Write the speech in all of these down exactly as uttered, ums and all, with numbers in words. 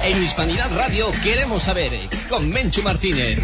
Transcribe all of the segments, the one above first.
En Hispanidad Radio queremos saber, con Menchu Martínez.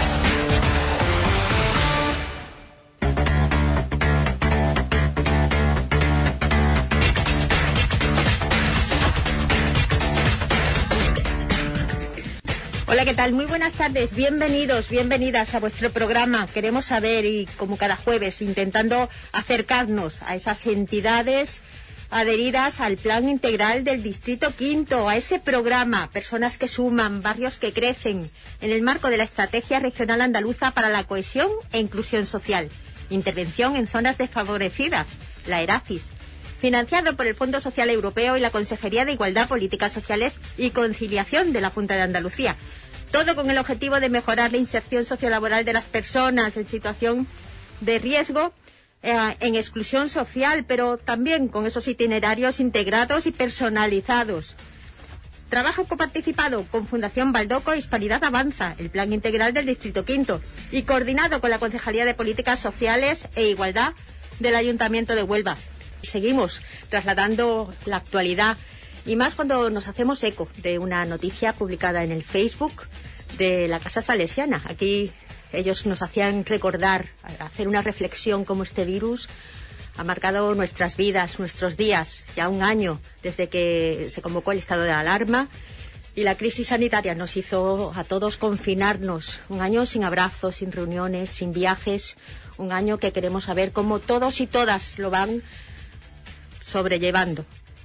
Hola, ¿qué tal? Muy buenas tardes, bienvenidos, bienvenidas a vuestro programa. Queremos saber, y como cada jueves, intentando acercarnos a esas entidades adheridas al Plan Integral del Distrito Quinto, a ese programa, personas que suman, barrios que crecen, en el marco de la Estrategia Regional Andaluza para la Cohesión e Inclusión Social. Intervención en zonas desfavorecidas, la ERAFIS, financiado por el Fondo Social Europeo y la Consejería de Igualdad, Políticas Sociales y Conciliación de la Junta de Andalucía. Todo con el objetivo de mejorar la inserción sociolaboral de las personas en situación de riesgo, eh, en exclusión social, pero también con esos itinerarios integrados y personalizados. Trabajo coparticipado con Fundación Baldoco e Hispanidad Avanza, el Plan Integral del Distrito Quinto, y coordinado con la Concejalía de Políticas Sociales e Igualdad del Ayuntamiento de Huelva. Seguimos trasladando la actualidad, y más cuando nos hacemos eco de una noticia publicada en el Facebook de la Casa Salesiana. Aquí ellos nos hacían recordar, hacer una reflexión cómo este virus ha marcado nuestras vidas, nuestros días, ya un año desde que se convocó el estado de alarma y la crisis sanitaria nos hizo a todos confinarnos. Un año sin abrazos, sin reuniones, sin viajes, un año que queremos saber cómo todos y todas lo van sobrellevando.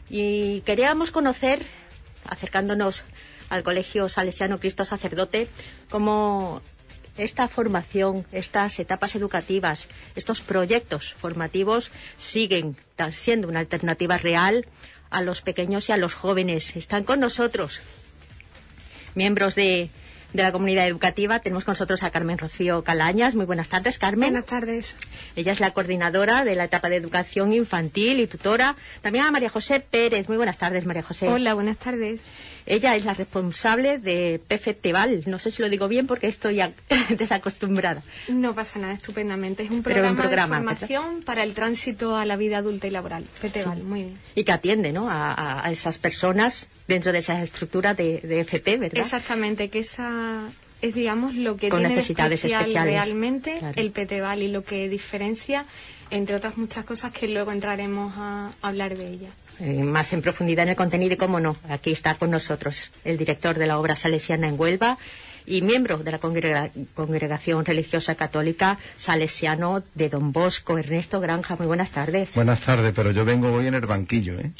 Y queríamos conocer, acercándonos al Colegio Salesiano Cristo Sacerdote, cómo esta formación, estas etapas educativas, estos proyectos formativos siguen siendo una alternativa real a los pequeños y a los jóvenes. Están con nosotros miembros de, de la comunidad educativa. Tenemos con nosotros a Carmen Rocío Calañas. Muy buenas tardes, Carmen. Buenas tardes. Ella es la coordinadora de la etapa de educación infantil y tutora. También a María José Pérez. Muy buenas tardes, María José. Hola, buenas tardes. Ella es la responsable de P F Teval. No sé si lo digo bien porque estoy ya desacostumbrada. No pasa nada, estupendamente. Es un programa, un programa de formación, ¿verdad?, para el tránsito a la vida adulta y laboral. P F Teval, sí. Muy bien. Y que atiende, ¿no?, a, a esas personas dentro de esa estructura de, de F P, ¿verdad? Exactamente, que esa es, digamos, lo que con tiene necesidades especial especiales realmente, claro, el P F Teval, y lo que diferencia, entre otras muchas cosas que luego entraremos a hablar de ella. Eh, más en profundidad en el contenido, y cómo no, aquí está con nosotros el director de la obra salesiana en Huelva y miembro de la congrega Congregación Religiosa Católica Salesiano de Don Bosco, Ernesto Granja. Muy buenas tardes. Buenas tardes, pero yo vengo hoy en el banquillo, ¿eh?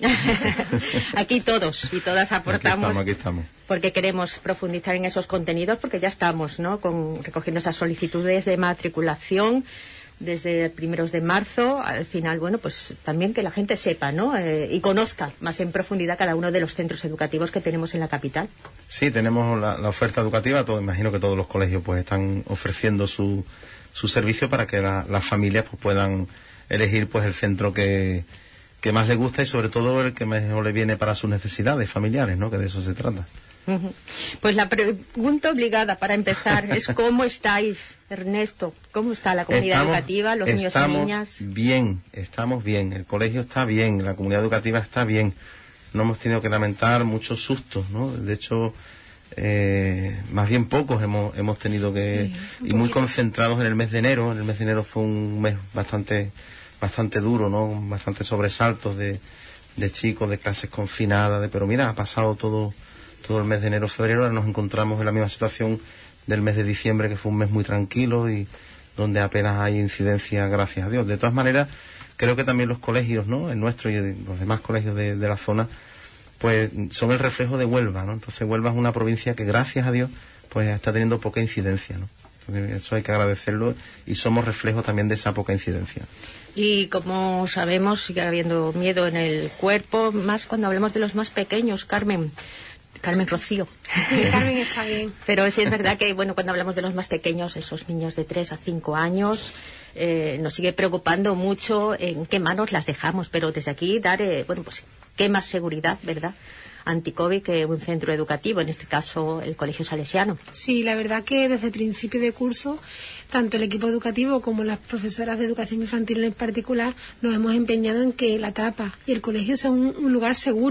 Aquí todos y todas aportamos. Aquí estamos, aquí estamos. Porque queremos profundizar en esos contenidos, porque ya estamos, ¿no?, con, recogiendo esas solicitudes de matriculación desde primeros de marzo. Al final, bueno, pues también que la gente sepa, ¿no?, eh, y conozca más en profundidad cada uno de los centros educativos que tenemos en la capital. Sí, tenemos la, la oferta educativa. Todo, imagino que todos los colegios pues están ofreciendo su, su servicio para que la, las familias pues puedan elegir pues el centro que, que más les gusta y sobre todo el que mejor le viene para sus necesidades familiares, ¿no?, que de eso se trata. Uh-huh. Pues la pregunta obligada para empezar es ¿cómo estáis, Ernesto? ¿Cómo está la comunidad estamos, educativa, los niños y niñas? Estamos bien, estamos bien, el colegio está bien, la comunidad educativa está bien. No hemos tenido que lamentar muchos sustos, ¿no? De hecho, eh, más bien pocos hemos, hemos tenido que... Sí, y muy concentrados en el mes de enero. En el mes de enero fue un mes bastante bastante duro, ¿no? Bastante sobresaltos de, de chicos, de clases confinadas, de pero mira, ha pasado todo... todo el mes de enero, febrero. Ahora nos encontramos en la misma situación del mes de diciembre, que fue un mes muy tranquilo y donde apenas hay incidencia, gracias a Dios. De todas maneras, creo que también los colegios, ¿no?, el nuestro y los demás colegios de, de la zona, pues son el reflejo de Huelva, ¿no? Entonces Huelva es una provincia que, gracias a Dios, pues está teniendo poca incidencia, ¿no? Entonces, eso hay que agradecerlo y somos reflejo también de esa poca incidencia. Y como sabemos, sigue habiendo miedo en el cuerpo, más cuando hablamos de los más pequeños, Carmen. Carmen Rocío. Sí, Carmen está bien. Pero sí es verdad que, bueno, cuando hablamos de los más pequeños, esos niños de tres a cinco años, eh, nos sigue preocupando mucho en qué manos las dejamos. Pero desde aquí dar, eh, bueno, pues qué más seguridad, ¿verdad?, anti-COVID que un centro educativo, en este caso el Colegio Salesiano. Sí, la verdad que desde el principio de curso, tanto el equipo educativo como las profesoras de educación infantil en particular, nos hemos empeñado en que la etapa y el colegio sea un, un lugar seguro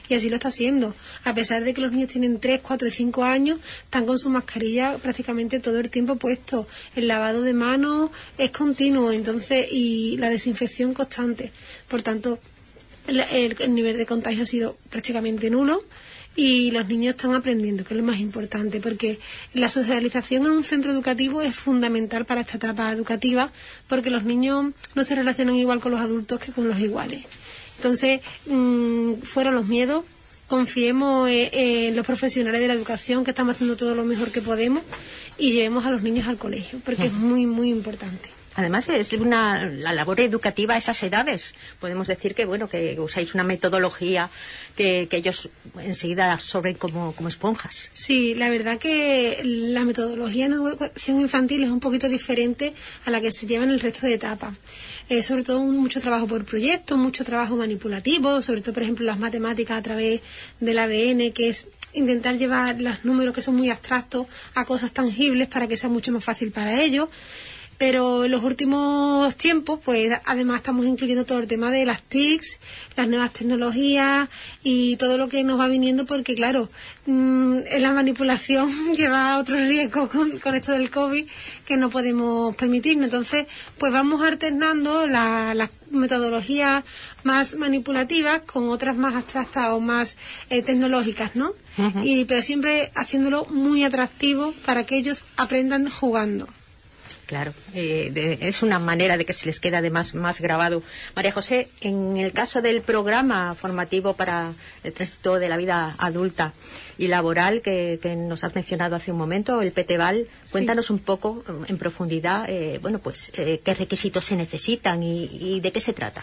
y así lo está haciendo. A pesar de que los niños tienen tres, cuatro y cinco años, están con su mascarilla prácticamente todo el tiempo puesto. El lavado de manos es continuo, entonces, y la desinfección constante. Por tanto, el, el, el nivel de contagio ha sido prácticamente nulo. Y los niños están aprendiendo, que es lo más importante, porque la socialización en un centro educativo es fundamental para esta etapa educativa, porque los niños no se relacionan igual con los adultos que con los iguales. Entonces, mmm, fuera los miedos, confiemos en, en los profesionales de la educación, que estamos haciendo todo lo mejor que podemos, y llevemos a los niños al colegio, porque es muy, muy importante. Además, es una la labor educativa a esas edades. Podemos decir que bueno que usáis una metodología que, que ellos enseguida absorben como, como esponjas. Sí, la verdad que la metodología en educación infantil es un poquito diferente a la que se lleva en el resto de etapas. Eh, sobre todo mucho trabajo por proyectos, mucho trabajo manipulativo, sobre todo, por ejemplo, las matemáticas a través del A B N, que es intentar llevar los números que son muy abstractos a cosas tangibles para que sea mucho más fácil para ellos. Pero en los últimos tiempos, pues además estamos incluyendo todo el tema de las T I Cs, las nuevas tecnologías y todo lo que nos va viniendo, porque claro, mmm, en la manipulación lleva otros riesgos con, con esto del COVID que no podemos permitirnos. Entonces, pues vamos alternando las la metodologías más manipulativas con otras más abstractas o más eh, tecnológicas, ¿no? Uh-huh. Y pero siempre haciéndolo muy atractivo para que ellos aprendan jugando. Claro, eh, de, es una manera de que se les quede además más grabado. María José, en el caso del programa formativo para el tránsito de la vida adulta y laboral que, que nos has mencionado hace un momento, el PETEVAL, cuéntanos sí. un poco en profundidad, eh, bueno, pues eh, qué requisitos se necesitan y, y de qué se trata.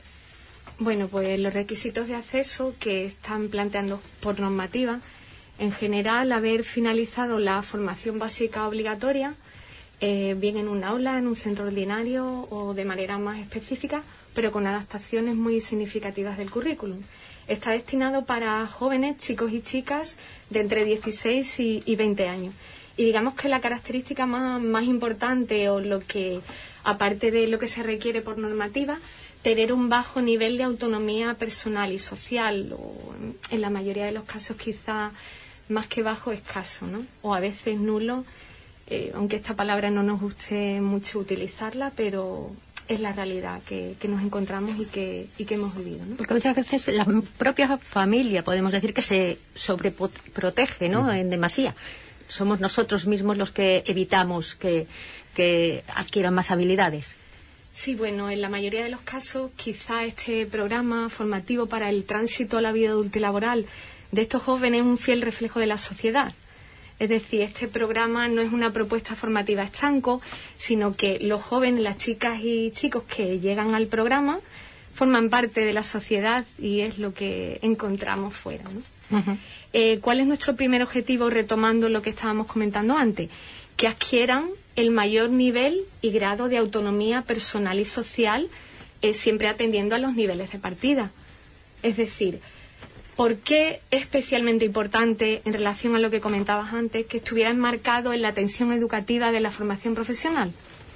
Bueno, pues los requisitos de acceso que están planteando por normativa, en general, haber finalizado la formación básica obligatoria, Eh, bien en un aula, en un centro ordinario o de manera más específica, pero con adaptaciones muy significativas del currículum. Está destinado para jóvenes, chicos y chicas de entre dieciséis y, y veinte años. Y digamos que la característica más, más importante, o lo que, aparte de lo que se requiere por normativa, tener un bajo nivel de autonomía personal y social, o en la mayoría de los casos quizá más que bajo, escaso, ¿no? O a veces nulo. Eh, aunque esta palabra no nos guste mucho utilizarla, pero es la realidad que, que nos encontramos y que, y que hemos vivido, ¿no? Porque muchas veces la propia familia, podemos decir, que se sobreprotege, ¿no? En demasía. Somos nosotros mismos los que evitamos que, que adquieran más habilidades. Sí, bueno, en la mayoría de los casos quizá este programa formativo para el tránsito a la vida adulta y laboral de estos jóvenes es un fiel reflejo de la sociedad. Es decir, este programa no es una propuesta formativa estanco, sino que los jóvenes, las chicas y chicos que llegan al programa forman parte de la sociedad y es lo que encontramos fuera, ¿no? Uh-huh. Eh, ¿Cuál es nuestro primer objetivo, retomando lo que estábamos comentando antes? Que adquieran el mayor nivel y grado de autonomía personal y social, eh, siempre atendiendo a los niveles de partida. Es decir, ¿por qué es especialmente importante, en relación a lo que comentabas antes, que estuviera enmarcado en la atención educativa de la formación profesional?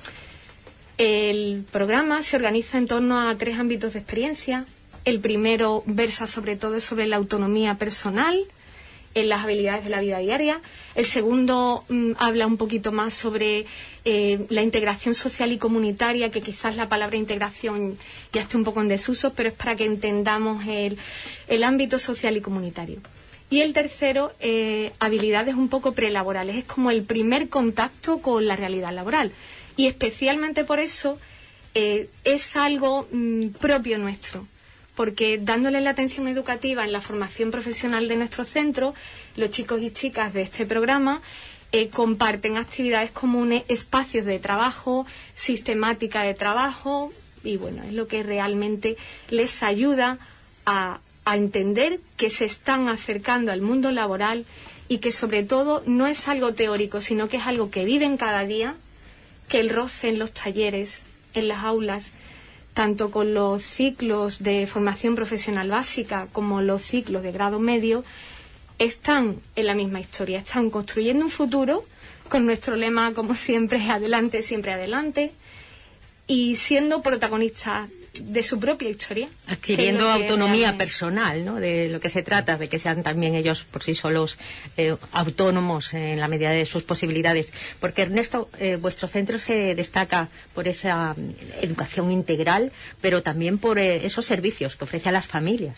El programa se organiza en torno a tres ámbitos de experiencia. El primero versa sobre todo sobre la autonomía personal, en las habilidades de la vida diaria. El segundo mmm, habla un poquito más sobre eh, la integración social y comunitaria, que quizás la palabra integración ya esté un poco en desuso, pero es para que entendamos el, el ámbito social y comunitario. Y el tercero, eh, habilidades un poco prelaborales. Es como el primer contacto con la realidad laboral. Y especialmente por eso eh, es algo mmm, propio nuestro. Porque dándole la atención educativa en la formación profesional de nuestro centro, los chicos y chicas de este programa eh, comparten actividades comunes, espacios de trabajo, sistemática de trabajo, y bueno, es lo que realmente les ayuda a, a entender que se están acercando al mundo laboral y que sobre todo no es algo teórico, sino que es algo que viven cada día, que el roce en los talleres, en las aulas, tanto con los ciclos de formación profesional básica como los ciclos de grado medio, están en la misma historia, están construyendo un futuro con nuestro lema, como siempre, adelante, siempre adelante, y siendo protagonistas de su propia historia. Adquiriendo que autonomía realmente... personal, ¿no? De lo que se trata, de que sean también ellos por sí solos eh, autónomos en la medida de sus posibilidades. Porque, Ernesto, eh, vuestro centro se destaca por esa educación integral, pero también por eh, esos servicios que ofrece a las familias.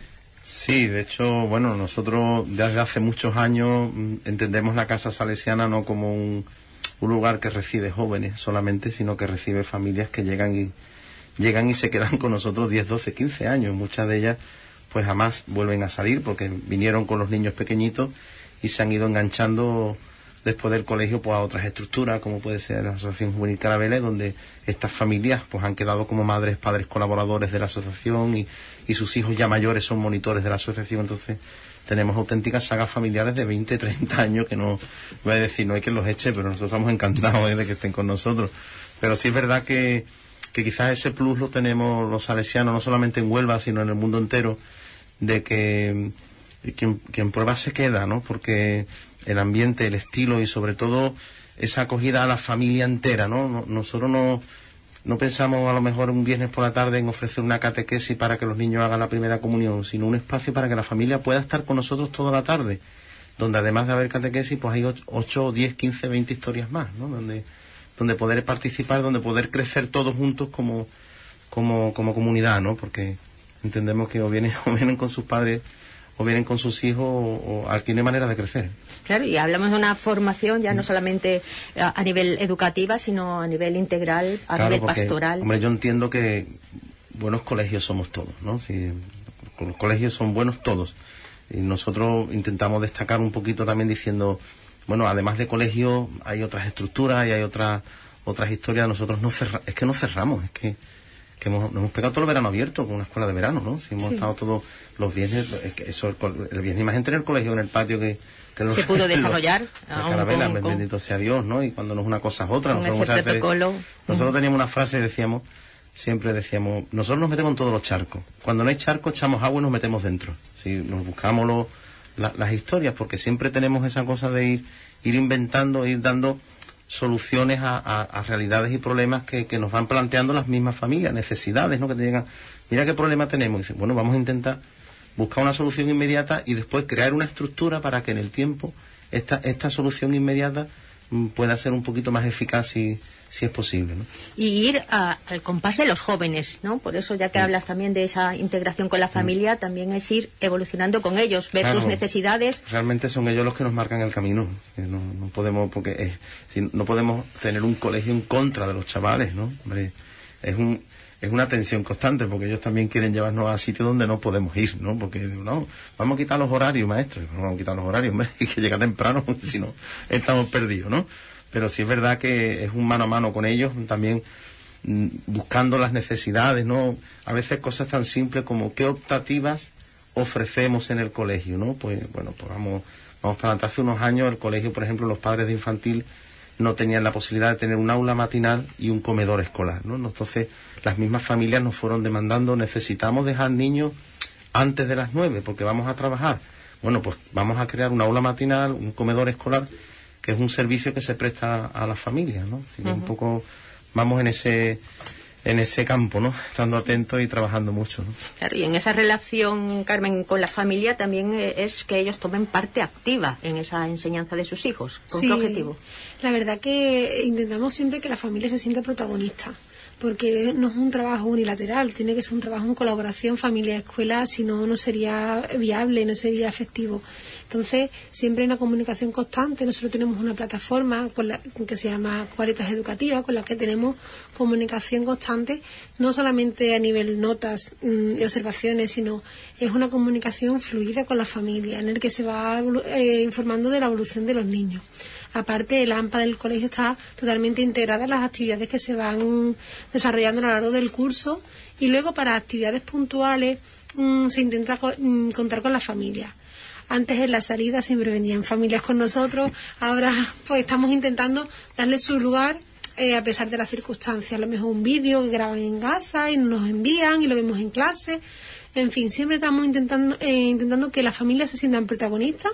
Sí, de hecho, bueno, nosotros desde hace muchos años entendemos la Casa Salesiana no como un, un lugar que recibe jóvenes solamente, sino que recibe familias que llegan y llegan y se quedan con nosotros diez, doce, quince años. Muchas de ellas pues jamás vuelven a salir porque vinieron con los niños pequeñitos y se han ido enganchando después del colegio pues a otras estructuras, como puede ser la Asociación Juvenil Carabeles, donde estas familias pues han quedado como madres, padres colaboradores de la asociación y, y sus hijos ya mayores son monitores de la asociación. Entonces tenemos auténticas sagas familiares de veinte, treinta años que no voy a decir, no hay quien los eche, pero nosotros estamos encantados ¿eh? de que estén con nosotros. Pero sí es verdad que que quizás ese plus lo tenemos los salesianos, no solamente en Huelva, sino en el mundo entero, de que quien, quien prueba se queda, ¿no? Porque el ambiente, el estilo y sobre todo esa acogida a la familia entera, ¿no? No nosotros no, no pensamos a lo mejor un viernes por la tarde en ofrecer una catequesis para que los niños hagan la primera comunión, sino un espacio para que la familia pueda estar con nosotros toda la tarde, donde además de haber catequesis, pues hay ocho, diez, quince, veinte historias más, ¿no? Donde donde poder participar, donde poder crecer todos juntos como como como comunidad, ¿no? Porque entendemos que o vienen o vienen con sus padres o vienen con sus hijos o, o aquí no hay manera de crecer. Claro, y hablamos de una formación ya no solamente a, a nivel educativa, sino a nivel integral, a claro, nivel porque, pastoral. Hombre, yo entiendo que buenos colegios somos todos, ¿no? Si los colegios son buenos todos. Y nosotros intentamos destacar un poquito también diciendo, bueno, además de colegios hay otras estructuras y hay otras otras historias. Nosotros no cerra, es que no cerramos, es que, que hemos, nos hemos pegado todo el verano abierto con una escuela de verano, ¿no? Si hemos sí. estado todos los viernes, es que eso, el, el viernes más en el colegio, en el patio que, que se pudo desarrollar. Los, la carabela, con, bendito sea Dios, ¿no? Y cuando no es una cosa es otra. Con nosotros ese protocolo. Veces, nosotros uh-huh. teníamos una frase, decíamos, siempre decíamos, nosotros nos metemos en todos los charcos. Cuando no hay charcos, echamos agua y nos metemos dentro. Si nos buscamos los, la, las historias, porque siempre tenemos esa cosa de ir ir inventando, ir dando soluciones a, a, a realidades y problemas que, que nos van planteando las mismas familias, necesidades, ¿no? Que te digan, mira qué problema tenemos. Y dicen, bueno, vamos a intentar buscar una solución inmediata y después crear una estructura para que en el tiempo esta, esta solución inmediata mm, pueda ser un poquito más eficaz si, si es posible, ¿no? Y ir a, al compás de los jóvenes, ¿no? Por eso, ya que sí. hablas también de esa integración con la familia, sí. también es ir evolucionando con ellos, ver claro, sus necesidades. Realmente son ellos los que nos marcan el camino. No, no podemos, porque es, si, no podemos tener un colegio en contra de los chavales, ¿no? Hombre, es un es una tensión constante, porque ellos también quieren llevarnos a sitios donde no podemos ir, ¿no? Porque, no, vamos a quitar los horarios, maestro. No vamos a quitar los horarios, hombre, hay que llegar temprano, porque si no, estamos perdidos, ¿no? Pero sí es verdad que es un mano a mano con ellos, también mm, buscando las necesidades, ¿no? A veces cosas tan simples como qué optativas ofrecemos en el colegio, ¿no? Pues, bueno, pues vamos, vamos para adelante. Hace unos años el colegio, por ejemplo, los padres de infantil no tenían la posibilidad de tener un aula matinal y un comedor escolar, ¿no? Entonces, las mismas familias nos fueron demandando, necesitamos dejar niños antes de las nueve, porque vamos a trabajar. Bueno, pues vamos a crear un aula matinal, un comedor escolar, que es un servicio que se presta a las familias, ¿no? Uh-huh. Un poco vamos en ese en ese campo, ¿no? Estando atentos y trabajando mucho, ¿no? Claro, y en esa relación, Carmen, con la familia también es que ellos tomen parte activa en esa enseñanza de sus hijos. ¿Con sí, qué objetivo? La verdad que intentamos siempre que la familia se sienta protagonista, porque no es un trabajo unilateral, tiene que ser un trabajo en colaboración familia-escuela, si no, no sería viable, no sería efectivo. Entonces, siempre hay una comunicación constante. Nosotros tenemos una plataforma con la, que se llama Cuaritas Educativas, con la que tenemos comunicación constante, no solamente a nivel notas mmm, y observaciones, sino es una comunicación fluida con la familia, en el que se va eh, informando de la evolución de los niños. Aparte, el A M P A del colegio está totalmente integrada en las actividades que se van desarrollando a lo largo del curso, y luego para actividades puntuales mmm, se intenta co- mmm, contar con la familia. Antes en la salida siempre venían familias con nosotros, ahora pues estamos intentando darle su lugar eh, a pesar de las circunstancias. A lo mejor un vídeo que graban en casa y nos envían y lo vemos en clase. En fin, siempre estamos intentando eh, intentando que las familias se sientan protagonistas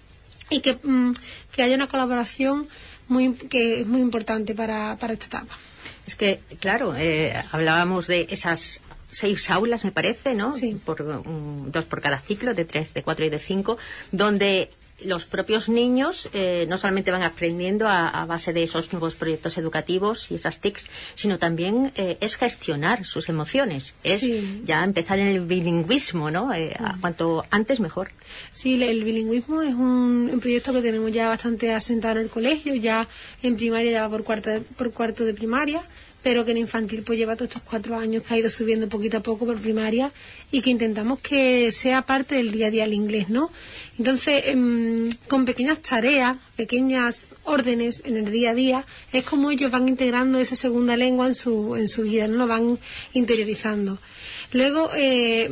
y que, mm, que haya una colaboración muy que es muy importante para, para esta etapa. Es que, claro, eh, hablábamos de esas seis aulas, me parece, ¿no? Sí. Por, um, dos por cada ciclo, de tres, de cuatro y de cinco, donde los propios niños eh, no solamente van aprendiendo a, a base de esos nuevos proyectos educativos y esas T I Cs, sino también eh, es gestionar sus emociones, es Sí. ya empezar en el bilingüismo, ¿no? Eh, a cuanto antes mejor. Sí, el bilingüismo es un, un proyecto que tenemos ya bastante asentado en el colegio, ya en primaria ya va por cuarto de, por cuarto de primaria, pero que en infantil pues lleva todos estos cuatro años que ha ido subiendo poquito a poco por primaria y que intentamos que sea parte del día a día el inglés, ¿no? Entonces, eh, con pequeñas tareas, pequeñas órdenes en el día a día, es como ellos van integrando esa segunda lengua en su, en su vida, ¿no? Lo van interiorizando. Luego, eh,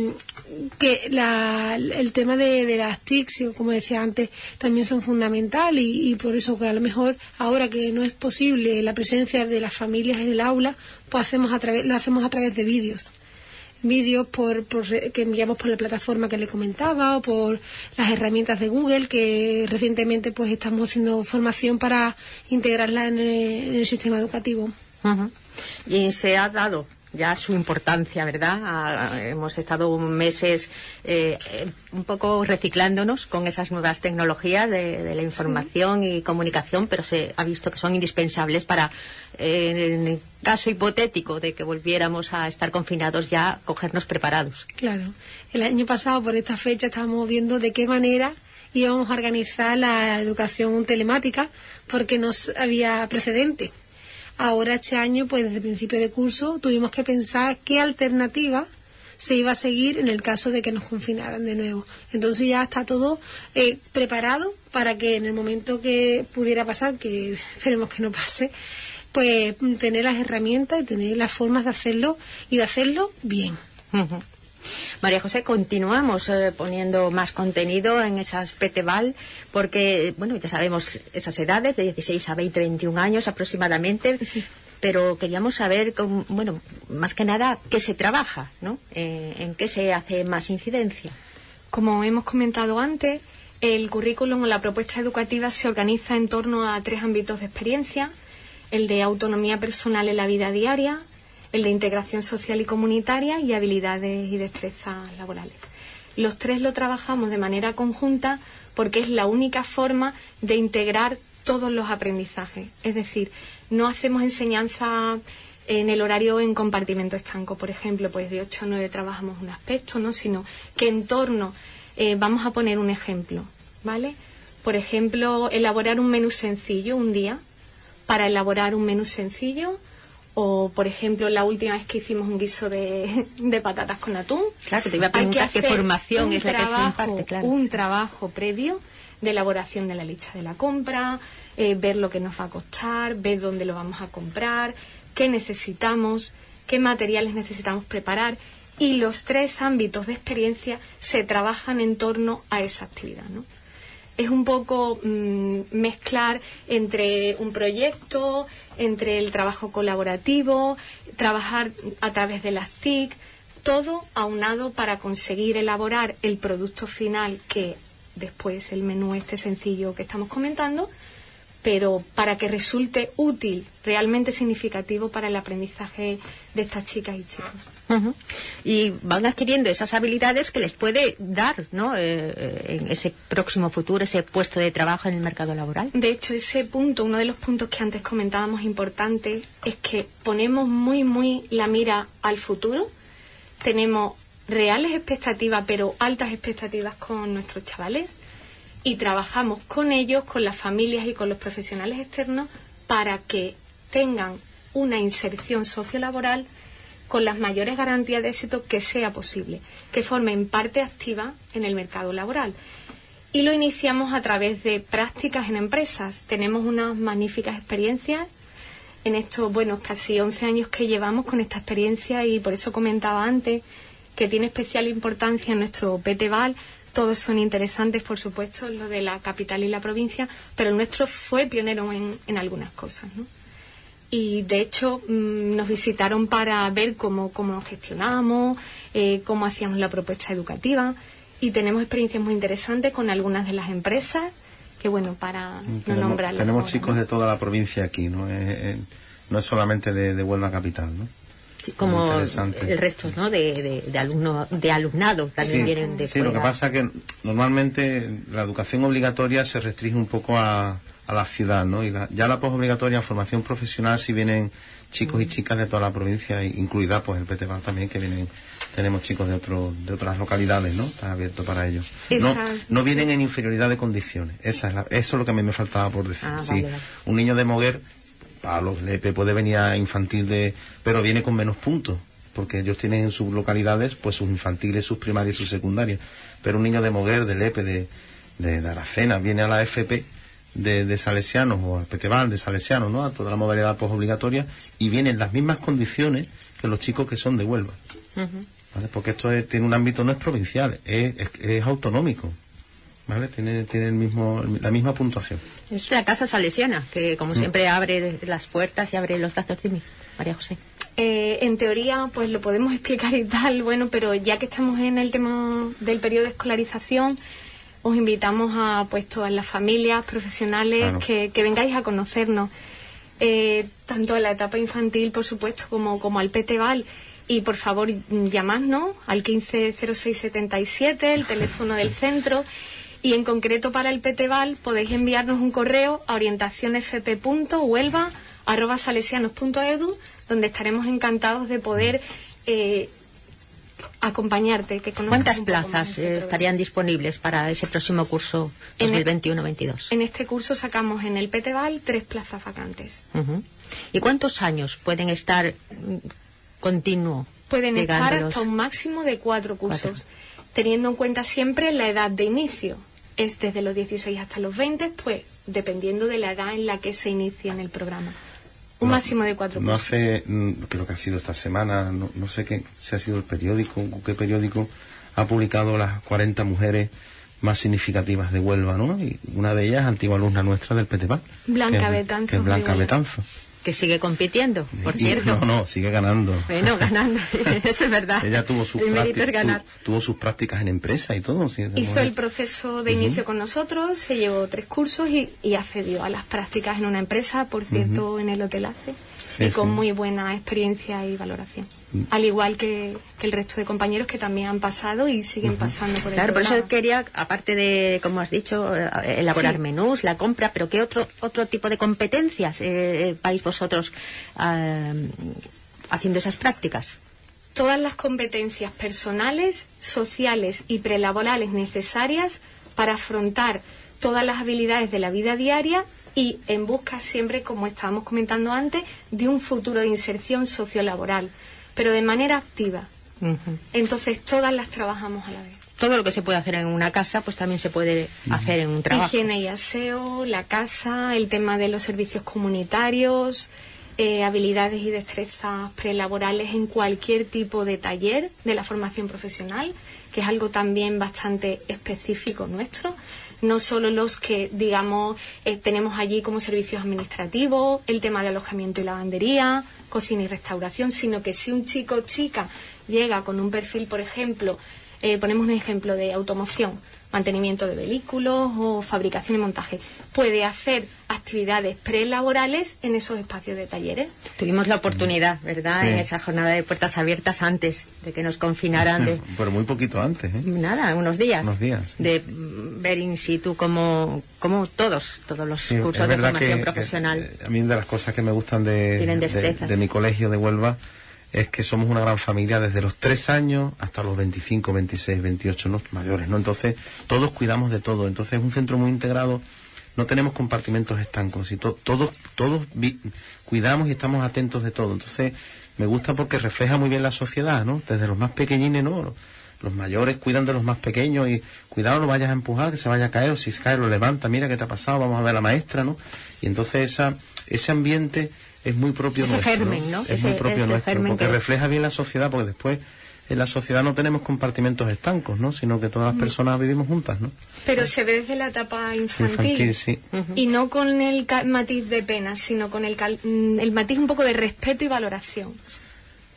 que la, el tema de, de las T I C, como decía antes, también son fundamentales y, y por eso que a lo mejor ahora que no es posible la presencia de las familias en el aula, pues hacemos a través, lo hacemos a través de vídeos. Vídeos por, por, que enviamos por la plataforma que le comentaba o por las herramientas de Google, que recientemente pues estamos haciendo formación para integrarla en el, en el sistema educativo. Uh-huh. Y se ha dado ya su importancia, ¿verdad? Ah, hemos estado meses eh, eh, un poco reciclándonos con esas nuevas tecnologías de, de la información sí. y comunicación, pero se ha visto que son indispensables para, eh, en el caso hipotético de que volviéramos a estar confinados, ya cogernos preparados. Claro. El año pasado, por esta fecha, estábamos viendo de qué manera íbamos a organizar la educación telemática, porque no había precedente. Ahora este año, pues desde el principio de curso, tuvimos que pensar qué alternativa se iba a seguir en el caso de que nos confinaran de nuevo. Entonces ya está todo eh, preparado para que en el momento que pudiera pasar, que esperemos que no pase, pues tener las herramientas y tener las formas de hacerlo y de hacerlo bien. Uh-huh. María José, continuamos eh, poniendo más contenido en esas P T V A L, porque, bueno, ya sabemos esas edades, de dieciséis a veinte, veintiún años aproximadamente, sí. Pero queríamos saber, con, bueno, más que nada, qué se trabaja, ¿no? Eh, en qué se hace más incidencia. Como hemos comentado antes, el currículum o la propuesta educativa se organiza en torno a tres ámbitos de experiencia: el de autonomía personal en la vida diaria, el de integración social y comunitaria y habilidades y destrezas laborales. Los tres lo trabajamos de manera conjunta porque es la única forma de integrar todos los aprendizajes. Es decir, no hacemos enseñanza en el horario en compartimento estanco, por ejemplo, pues de ocho a nueve trabajamos un aspecto, ¿no? Sino que en torno, eh, vamos a poner un ejemplo, ¿vale? Por ejemplo, elaborar un menú sencillo un día. Para elaborar un menú sencillo, o, por ejemplo, la última vez que hicimos un guiso de, de patatas con atún. Claro, que te iba a preguntar qué formación es la que se imparte, claro. Un trabajo previo de elaboración de la lista de la compra, eh, ver lo que nos va a costar, ver dónde lo vamos a comprar, qué necesitamos, qué materiales necesitamos preparar. Y los tres ámbitos de experiencia se trabajan en torno a esa actividad, ¿no? Es un poco mmm, mezclar entre un proyecto, entre el trabajo colaborativo, trabajar a través de las T I C, todo aunado para conseguir elaborar el producto final, que después el menú este sencillo que estamos comentando, pero para que resulte útil, realmente significativo para el aprendizaje de estas chicas y chicos. Uh-huh. Y van adquiriendo esas habilidades que les puede dar, ¿no? Eh, en ese próximo futuro, ese puesto de trabajo en el mercado laboral. De hecho, ese punto, uno de los puntos que antes comentábamos importante, es que ponemos muy, muy la mira al futuro. Tenemos reales expectativas, pero altas expectativas con nuestros chavales, y trabajamos con ellos, con las familias y con los profesionales externos para que tengan una inserción sociolaboral con las mayores garantías de éxito que sea posible, que formen parte activa en el mercado laboral. Y lo iniciamos a través de prácticas en empresas. Tenemos unas magníficas experiencias en estos, bueno, casi once años que llevamos con esta experiencia, y por eso comentaba antes que tiene especial importancia en nuestro P T V A L. Todos son interesantes, por supuesto, lo de la capital y la provincia, pero el nuestro fue pionero en, en algunas cosas, ¿no? Y de hecho mmm, nos visitaron para ver cómo, cómo gestionábamos, eh, cómo hacíamos la propuesta educativa, y tenemos experiencias muy interesantes con algunas de las empresas, que bueno, para tenemos, no nombrarlas. Tenemos ahora, chicos ¿no? de toda la provincia aquí, ¿no? Eh, eh, no es solamente de, de Huelva capital, ¿no? como el resto, ¿no? De, de, de, alumno, de alumnado también sí, vienen de sí, fuera. Lo que pasa es que normalmente la educación obligatoria se restringe un poco a, a la ciudad, ¿no? Y la, ya la posobligatoria, formación profesional, si vienen chicos y chicas de toda la provincia, incluida pues el Peteval también, que vienen, tenemos chicos de otro, de otras localidades, ¿no? Está abierto para ellos. No, no vienen en inferioridad de condiciones. Esa es la, eso es lo que a mí me faltaba por decir. Ah, sí, vale, vale. Un niño de Moguer, a los L E P puede venir a infantil de, pero viene con menos puntos, porque ellos tienen en sus localidades pues sus infantiles, sus primarias y sus secundarias. Pero un niño de Moguer, de L E P, de, de, de Aracena, viene a la F P de, de Salesianos o al Peteval de Salesianos, ¿no? A toda la modalidad posobligatoria, y vienen en las mismas condiciones que los chicos que son de Huelva. Uh-huh. ¿Vale? Porque esto es, tiene un ámbito, no es provincial, es, es, es autonómico, ¿vale? Tiene, tiene el mismo, la misma puntuación. Es la Casa Salesiana, que como mm. siempre abre las puertas y abre los brazos de mí. María José. Eh, en teoría, pues lo podemos explicar y tal, bueno, pero ya que estamos en el tema del periodo de escolarización, os invitamos a pues todas las familias profesionales claro. que, que vengáis a conocernos, eh, tanto a la etapa infantil, por supuesto, como, como al Peteval. Y por favor, llamadnos al quince cero seis setenta y siete, el teléfono del centro. Y en concreto para el Peteval podéis enviarnos un correo a orientacionfp punto huelva arroba salesianos punto edu, donde estaremos encantados de poder eh, acompañarte. Que ¿Cuántas plazas eh, estarían disponibles para ese próximo curso dos mil veintiuno veintidós? En este curso sacamos en el Peteval tres plazas vacantes. Uh-huh. ¿Y cuántos años pueden estar continuo? Pueden estar hasta un máximo de cuatro cursos, cuatro. Teniendo en cuenta siempre la edad de inicio. Es desde los dieciséis hasta los veinte, pues dependiendo de la edad en la que se inicie en el programa. Un no, máximo de cuatro no cursos. Hace, creo que ha sido esta semana, no, no sé qué, si ha sido el periódico, qué periódico ha publicado las cuarenta mujeres más significativas de Huelva, ¿no? Y una de ellas, antigua alumna nuestra del Peteval. Blanca que, Betanzo. Que es Blanca Betanzo. Que sigue compitiendo, por y, cierto. No, no, sigue ganando. Bueno, ganando, eso es verdad. Ella tuvo sus, el mérito es ganar. Tu, tuvo sus prácticas en empresa y todo. Sí, Hizo mujer. El proceso de inicio uh-huh. con nosotros, se llevó tres cursos y, y accedió a las prácticas en una empresa, por cierto, uh-huh. en el Hotel Ace, sí, y con sí. muy buena experiencia y valoración. Uh-huh. Al igual que, que el resto de compañeros que también han pasado y siguen uh-huh. pasando por el Claro, programa. Por eso quería, aparte de, como has dicho, elaborar sí. menús, la compra, pero ¿qué otro otro tipo de competencias eh, vais vosotros eh, haciendo esas prácticas? Todas las competencias personales, sociales y prelaborales necesarias para afrontar todas las habilidades de la vida diaria y en busca siempre, como estábamos comentando antes, de un futuro de inserción sociolaboral, pero de manera activa. Uh-huh. Entonces todas las trabajamos a la vez. Todo lo que se puede hacer en una casa, pues también se puede uh-huh. hacer en un trabajo. Higiene y aseo, la casa, el tema de los servicios comunitarios, eh, habilidades y destrezas prelaborales en cualquier tipo de taller de la formación profesional, que es algo también bastante específico nuestro. No solo los que, digamos, eh, tenemos allí como servicios administrativos, el tema de alojamiento y lavandería, cocina y restauración, sino que si un chico o chica llega con un perfil, por ejemplo, eh, ponemos un ejemplo de automoción, mantenimiento de vehículos o fabricación y montaje, puede hacer actividades prelaborales en esos espacios de talleres. Tuvimos la oportunidad, ¿verdad?, sí. en esa jornada de puertas abiertas antes de que nos confinaran. De... Pero muy poquito antes, ¿eh? Nada, unos días. Unos días. Sí. De ver in situ como, como todos, todos los sí, cursos de formación que, profesional. Eh, a mí de las cosas que me gustan de, de, de mi colegio de Huelva es que somos una gran familia desde los tres años hasta los veinticinco, veintiséis, veintiocho, ¿no? mayores, ¿no? Entonces, todos cuidamos de todo. Entonces, es un centro muy integrado. No tenemos compartimentos estancos. Y to, todos todos vi, cuidamos y estamos atentos de todo. Entonces, me gusta porque refleja muy bien la sociedad, ¿no? Desde los más pequeñines, ¿no? Los, los mayores cuidan de los más pequeños y cuidado, no vayas a empujar, que se vaya a caer. O si se cae, lo levanta. Mira qué te ha pasado, vamos a ver a la maestra, ¿no? Y entonces, esa ese ambiente es muy propio ese nuestro. Germen, ¿no? Es ese, muy propio nuestro, porque que... refleja bien la sociedad, porque después en la sociedad no tenemos compartimentos estancos, ¿no? Sino que todas las personas vivimos juntas, ¿no? Pero se ve desde la etapa infantil, infantil sí. uh-huh. y no con el matiz de pena, sino con el, cal... el matiz un poco de respeto y valoración.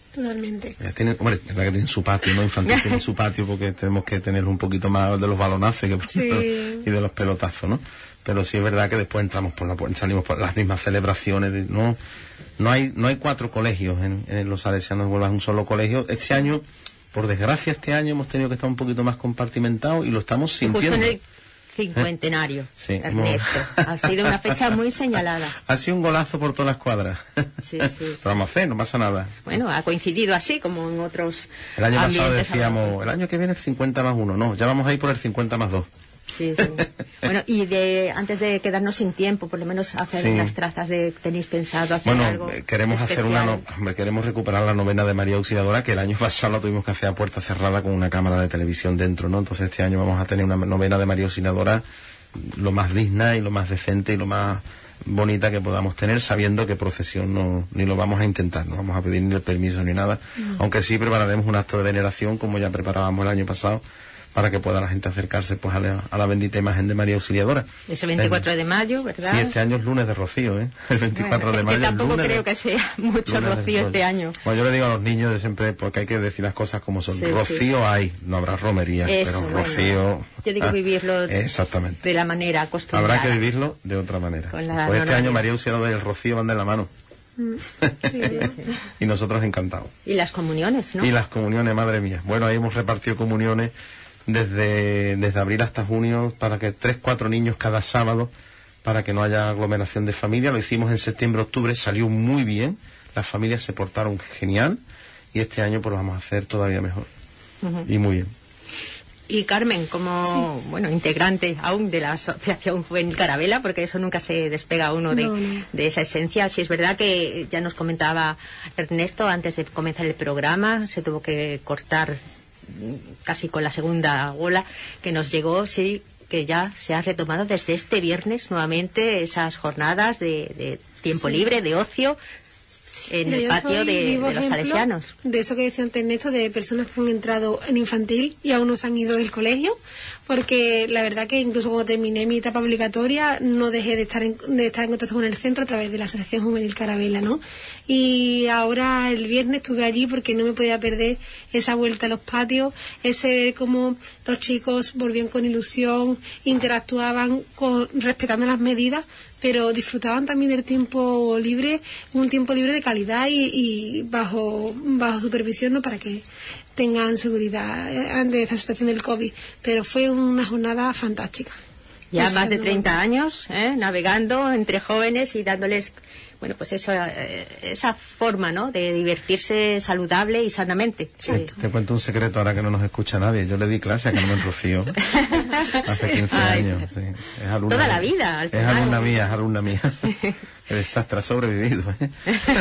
Totalmente. Ya tienen, hombre, es verdad que tienen su patio, ¿no? Infantil tienen su patio porque tenemos que tener un poquito más de los balonazos que, Sí. y de los pelotazos, ¿no? Pero sí es verdad que después entramos por la puerta, salimos por las mismas celebraciones, de, no no hay no hay cuatro colegios en, en los Salesianos de Huelva, es un solo colegio. Este año, por desgracia, este año hemos tenido que estar un poquito más compartimentados y lo estamos sintiendo. Justo en el cincuentenario, Sí, Ernesto. Ha sido una fecha muy señalada. Ha sido un golazo por todas las cuadras. Sí, sí, sí. Pero vamos a hacer, no pasa nada. Bueno, ha coincidido así como en otros El año pasado ambientes. decíamos, el año que viene es cincuenta más uno, no, ya vamos a ir por el cincuenta más dos. Sí, sí. Bueno, y de antes de quedarnos sin tiempo, por lo menos hacer Sí. unas trazas de tenéis pensado hacer Bueno, algo eh, queremos hacer especial? una, no- hombre, queremos recuperar la novena de María Auxiliadora, que el año pasado la tuvimos que hacer a puerta cerrada con una cámara de televisión dentro, ¿no? Entonces este año vamos a tener una novena de María Auxiliadora lo más digna y lo más decente y lo más bonita que podamos tener, sabiendo que procesión no, ni lo vamos a intentar, no vamos a pedir ni el permiso ni nada, aunque sí prepararemos un acto de veneración como ya preparábamos el año pasado, para que pueda la gente acercarse pues a la, a la bendita imagen de María Auxiliadora. Ese veinticuatro de mayo, ¿verdad? Sí, este año es lunes de Rocío, ¿eh? El veinticuatro Bueno, de es mayo. que es tampoco lunes de- creo que sea mucho lunes de rocío este año. Bueno, yo le digo a los niños de siempre, porque hay que decir las cosas como son. Sí, Rocío sí. hay, no habrá romería, Eso, pero bueno. Rocío... Yo digo ah, vivirlo exactamente. de la manera acostumbrada. Habrá que vivirlo de otra manera. Con Sí, la pues este normalidad. año María Auxiliadora y el Rocío van de la mano. Sí, Y nosotros encantados. Y las comuniones, ¿no? Y las comuniones, madre mía. Bueno, ahí hemos repartido comuniones desde, desde abril hasta junio para que tres, cuatro niños cada sábado, para que no haya aglomeración de familia. Lo hicimos en septiembre, octubre, salió muy bien. Las familias se portaron genial y este año pues lo vamos a hacer todavía mejor. Ujú. Y muy bien. Y Carmen, como bueno integrante aún de la Asociación Juvenil Carabela, porque eso nunca se despega uno de, No, no. de esa esencia. Si es verdad que ya nos comentaba Ernesto antes de comenzar el programa, se tuvo que cortar mm, casi con la segunda ola que nos llegó, sí, que ya se ha retomado desde este viernes nuevamente esas jornadas de, de tiempo Sí. libre, de ocio, en Mira, el yo patio soy de, vivo de los ejemplo salesianos. De eso que decía antes Ernesto, de personas que han entrado en infantil y aún no se han ido del colegio, porque la verdad que incluso cuando terminé mi etapa obligatoria no dejé de estar en, de estar en contacto con el centro a través de la Asociación Juvenil Carabela, ¿no? Y ahora el viernes estuve allí porque no me podía perder esa vuelta a los patios, ese ver cómo los chicos volvían con ilusión, interactuaban con, respetando las medidas, pero disfrutaban también del tiempo libre, un tiempo libre de calidad y, y bajo bajo supervisión, ¿no? Para que tengan seguridad eh, ante esta situación del COVID. Pero fue una jornada fantástica. Ya Pues, más de no, treinta años, ¿eh? Navegando entre jóvenes y dándoles, bueno, pues eso, eh, esa forma, ¿no? De divertirse saludable y sanamente. Sí. Te cuento un secreto ahora que no nos escucha nadie. Yo le di clase a Carmen Rocío hace quince Ay. años. Sí. Es alumna Toda la mía. vida, al Es final. alumna mía, es alumna mía. El desastre ha sobrevivido. ¿eh?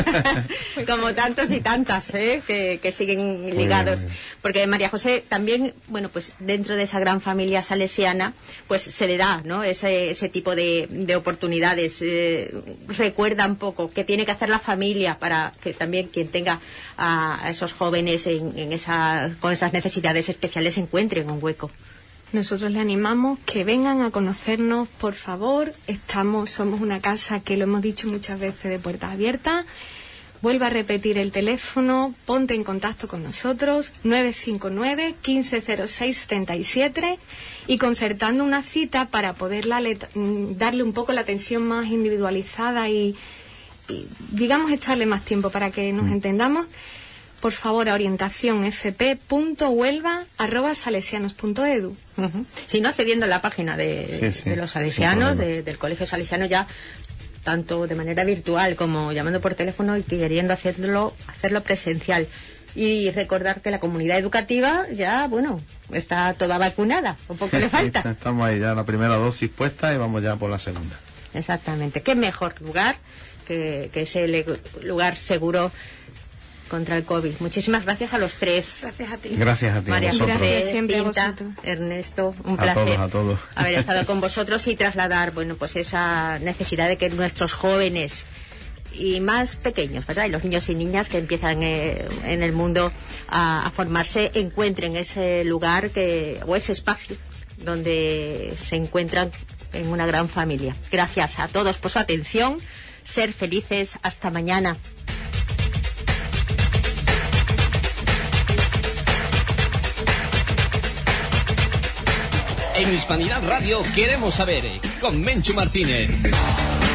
Como tantos y tantas, ¿eh? que, que siguen ligados. Muy bien. Porque María José también, bueno, pues dentro de esa gran familia salesiana, pues se le da, ¿no? Ese, ese tipo de, de oportunidades. Eh, recuerda un poco qué tiene que hacer la familia para que también quien tenga a, a esos jóvenes en, en esa, con esas necesidades especiales encuentren un hueco. Nosotros le animamos que vengan a conocernos, por favor. Estamos, somos una casa que lo hemos dicho muchas veces de puertas abiertas. Vuelvo a repetir el teléfono, ponte en contacto con nosotros, nueve cinco nueve, uno cinco cero seis, siete siete, y concertando una cita para poder darle un poco la atención más individualizada y, y digamos, echarle más tiempo para que nos entendamos. Por favor, a orientación f p punto huelva arroba salesianos punto edu. Uh-huh. Si no, accediendo a la página de, Sí, sí, de los sin salesianos, problema. de- del Colegio Salesiano, ya tanto de manera virtual como llamando por teléfono y queriendo hacerlo, hacerlo presencial. Y recordar que la comunidad educativa ya, bueno, está toda vacunada, un poco le falta. Estamos ahí ya, la primera dosis puesta y vamos ya por la segunda. Exactamente. ¿Qué mejor lugar que, que ese le- lugar seguro contra el COVID? Muchísimas gracias a los tres. Gracias a ti. Gracias a ti, a María vosotros. José, Gracias siempre a Pinta, vosotros. Ernesto, un A placer todos, a todos. haber estado con vosotros y trasladar, bueno, pues esa necesidad de que nuestros jóvenes y más pequeños, ¿verdad? Y los niños y niñas que empiezan eh, en el mundo a, a formarse, encuentren ese lugar que o ese espacio donde se encuentran en una gran familia. Gracias a todos por su atención. Ser felices. Hasta mañana. En Hispanidad Radio queremos saber, con Menchu Martínez.